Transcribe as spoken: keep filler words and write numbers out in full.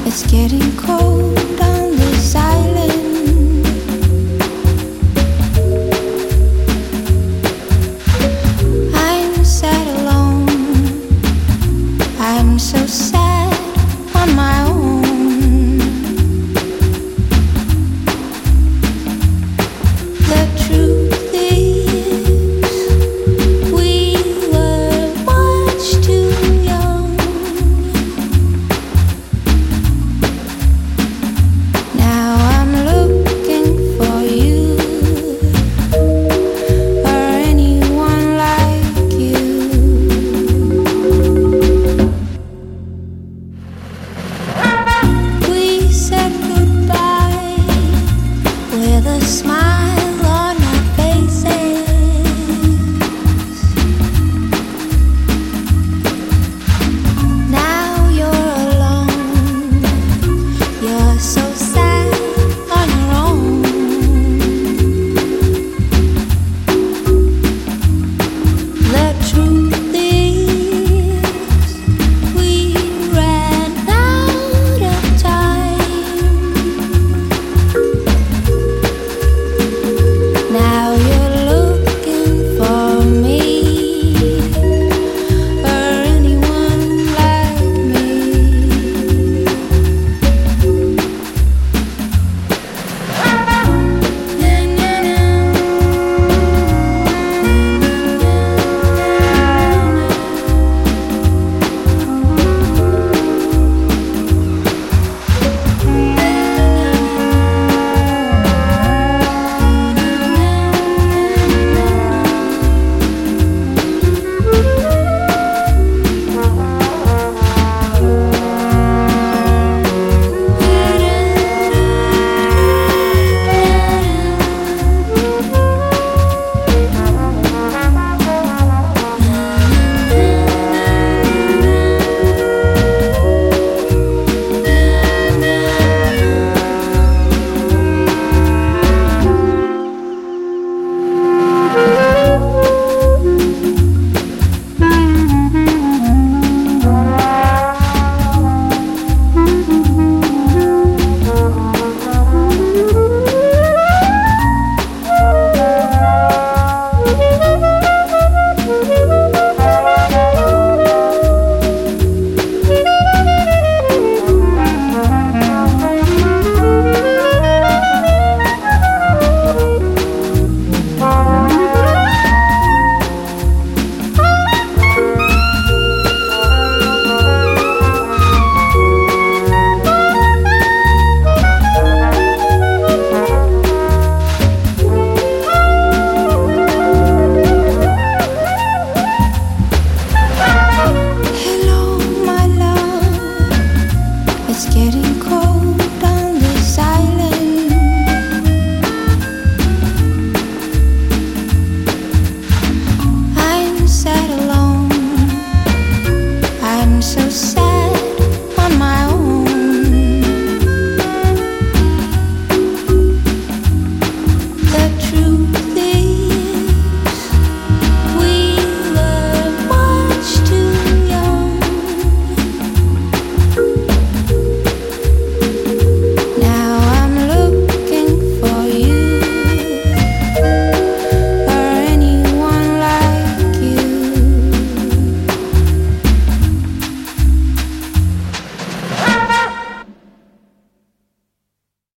It's getting cold on this island. I'm sad alone. I'm so sad on my own. The truth is, we were much too young. Now I'm looking for you or anyone like you. We said goodbye with a smile on our faces. Now you're alone. You're so sad on your own. The truth is, we ran out of time. Now you're looking for me or anyone like me. Hello, my love. It's getting